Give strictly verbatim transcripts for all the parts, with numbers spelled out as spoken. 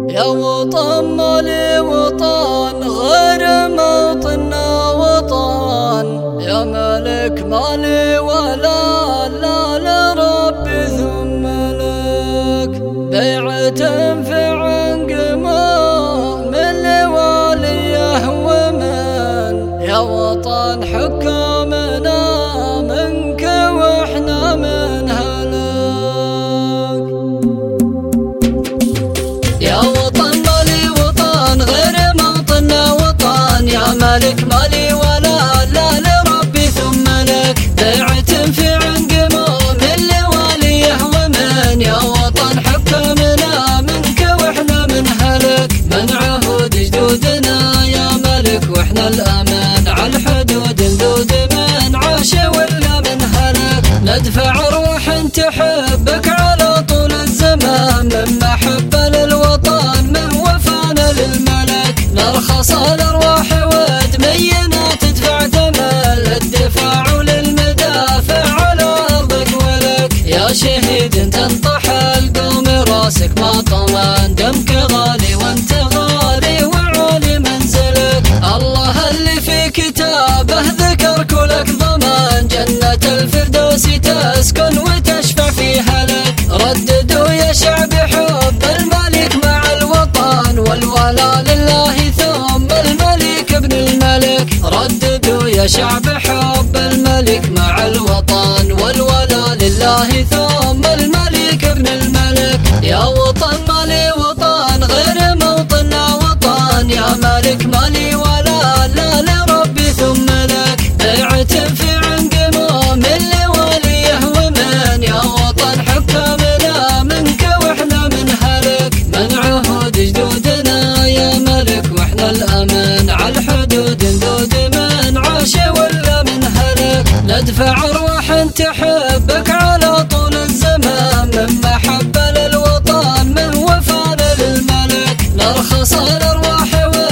يا وطن مالي وطن غير موطننا وطن، يا ملك مالي ولا لا لربي ثم لك. بيعة في عنقمه من لواليه ومن، يا وطن حكامنا منك واحنا من هلك. يا وطن مالي وطن غير موطننا وطن، يا ملك مالي ولا لا لربي ثم لك. بيعة في عنقمه من لواليه ومن، يا وطن حكامنا منك واحنا من هلك. من عهود جدودنا يا ملك واحنا الأمان، عالحدود نذود من عاش ولا من هلك. ندفع أرواح تحبك على طول الزمان، من محبة للوطن من وفانا للملك. نرخص الأرواح ودمينا تدفع ثمن للدفاع وللمدافع على أرضك ولك. يا شهيد تنطح القوم راسك ما طمان، دمك غالي وانت غالي وعالي منزلك. الله اللي في كتابه ذكرك ولك ضمان، جنة الفردوس تسكن وتشفع فيها لك. رددوا يا شعب حب الملك مع الوطن، والولاء لله ثم الملك ابن الملك. رددوا يا شعب حب الملك مع الوطن، والولاء لله ثم الملك ابن الملك. يا وطن مالي وطن غير موطننا وطن، يا ملك مالي ولا لا لربي ثم لك. بيعة في عنقمه من لواليه ومن، يا وطن حكامنا منك واحنا من هلك. من عهود جدودنا يا ملك واحنا الأمان، عالحدود نذود من عاش ولا من هلك. ندفع أرواح تحبك على طول الزمان، من محبة للوطن من وفانا للملك. نرخص الأرواح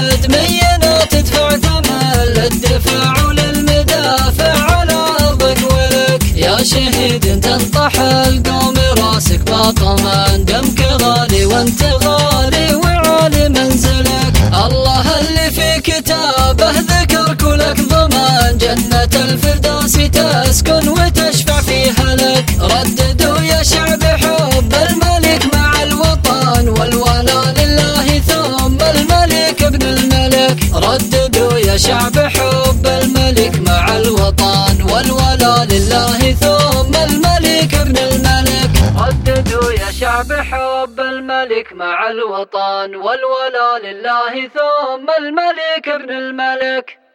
ودمينا تدفع ثمن للدفاع وللمدافع على أرضك ولك. يا شهيد تنطح القوم راسك ما طمان، دمك غالي وانت غالي وعالي منزلك. الله اللي في كتابه ذكرك ولك ضمان، جنة الفردوس تسكن وتشفع فيها لك. رددوا يا شعب حب الملك مع الوطن، والولاء لله ثم الملك ابن الملك. رددوا يا شعب حب الملك مع الوطن، والولاء لله ثم الملك ابن الملك. رددوا يا شعب حب الملك مع الوطن، والولاء لله ثم الملك ابن الملك.